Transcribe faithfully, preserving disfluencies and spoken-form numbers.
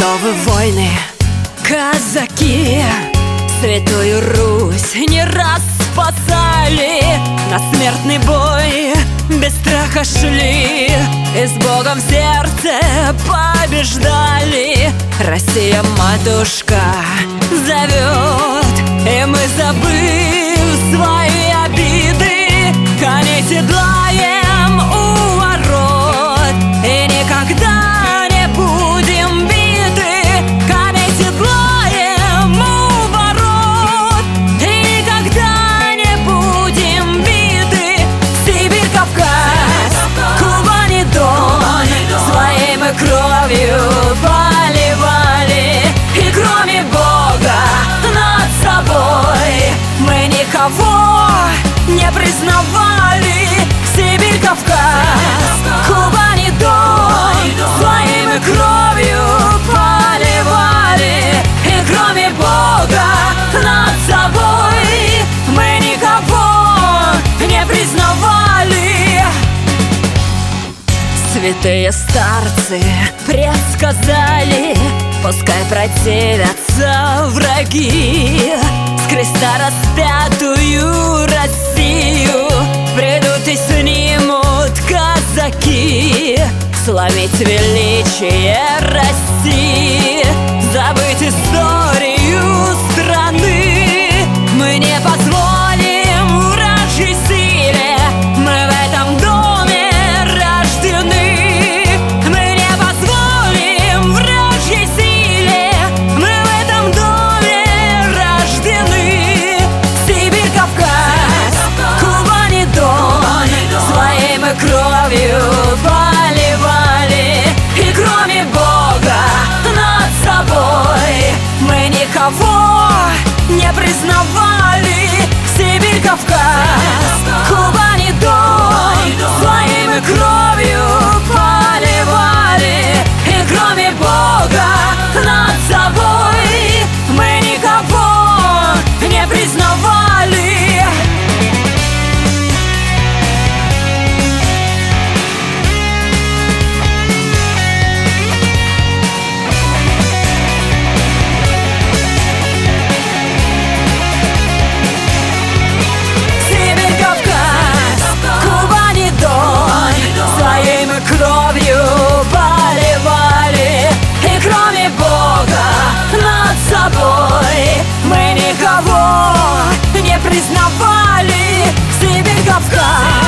что вы воины, казаки, Святую Русь не раз спасали, на смертный бой без страха шли, и с Богом в сердце побеждали. Россия, матушка, зовет, и мы, забыв свои обиды, коней седлаем у ворот, и никогда не будем биты. Коней седлаем у ворот, и никогда не будем биты. Сибирь, Кавказ, Кубань и Дон своей мы кровью поливали, и кроме Бога над собой мы никого не признавали. Сибирь, Кавказ, Кубань и Дон своей мы кровью поливали, и кроме Бога над собой мы никого не признавали. Святые старцы предсказали, пускай противятся враги, с креста распятую Россию придут и снимут казаки. Славить величие России, забыть историю страны мы не позволим вражьей силе. Мы в этом доме рождены, мы не позволим вражьей силе. Мы в этом доме рождены. Сибирь, Кавказ, Кубань и Дон своей мы кровью поливали, и кроме Бога над собой мы никого не признавали. Сибирь, Кавказ, Кубань и Дон своей мы кровью поливали, и кроме Бога над собой мы никого не признавали. Кровью поливали, и кроме Бога над собой мы никого не признавали. Сибирь, Кавказ.